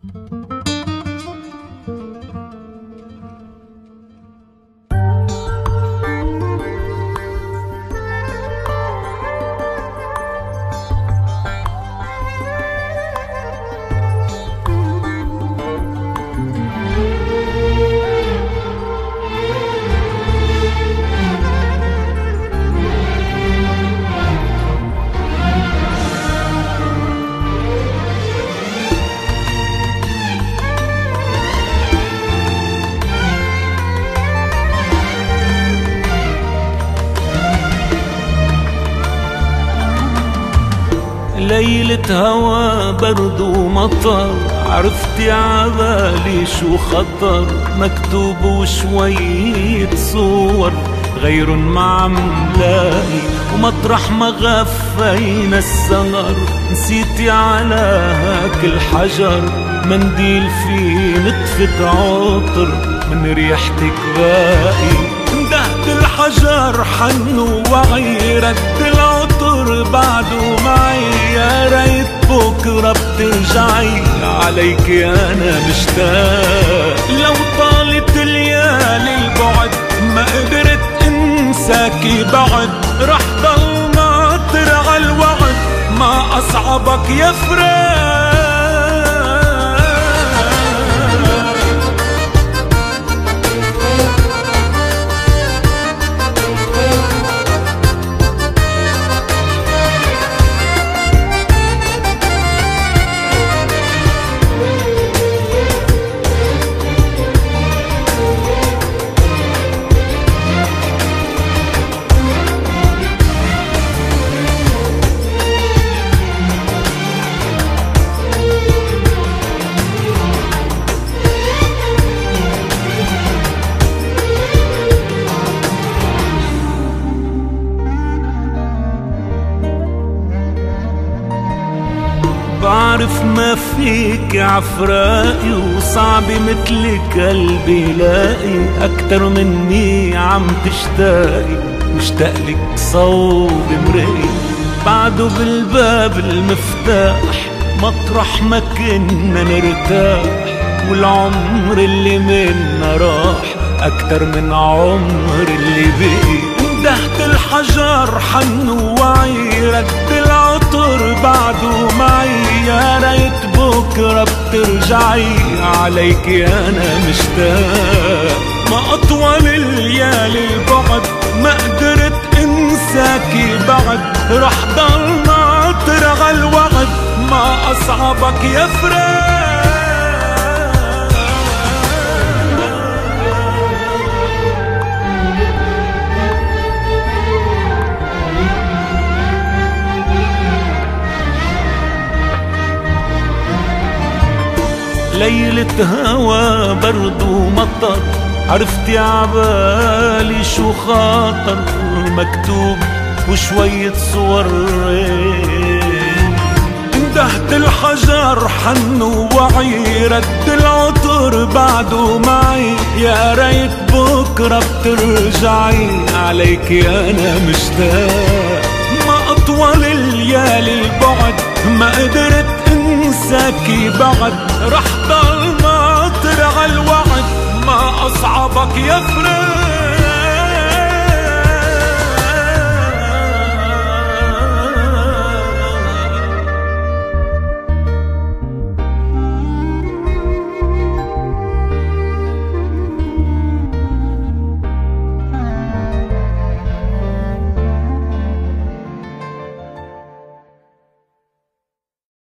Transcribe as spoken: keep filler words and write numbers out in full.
ليلة هوا برد ومطر، عرفتي عبالي شو خطر، مكتوب وشوية صور غير ما عم لاقي، ومطرح ما غفينا السهر نسيتي على هاك الحجر، منديل فيه نطفة عطر من ريحتك باقي، اندهت الحجر حن ووعي رد العطر بعده معي، يا ريت بكرة بترجعي عليك انا مشتاق، لو طالت ليالي البعد ما قدرت انساكي بعد، رح ضل ناطر عالوعد ما اصعبك يا فراق. بعرف ما فيك عفرائي، وصعب مثلك قلبي لاقي، أكتر مني عم تشتاقي، مشتاقلك صوب مرئي، بعده بالباب المفتاح مطرح ما كنا نرتاح، والعمر اللي منا راح أكتر من عمر اللي بقي، اندهت الحجر حن ووعي رد العطر بعده معي، يا ريت بكرة بترجعي عليك انا مشتاق، ما اطول الليالي البعد ما قدرت انساكي بعد، رح ضل ناطر عالوعد ما اصعبك يا فراق. ليلة هوا برد ومطر، عرفتي عبالي شو خاطر، مكتوب وشوية صور، اندهت الحجر حن ووعي رد العطر بعده معي، يا ريت بكرة بترجعي عليك انا مشتاق، ما اطول الليالي البعد ما قدرت انساكي بعد، رح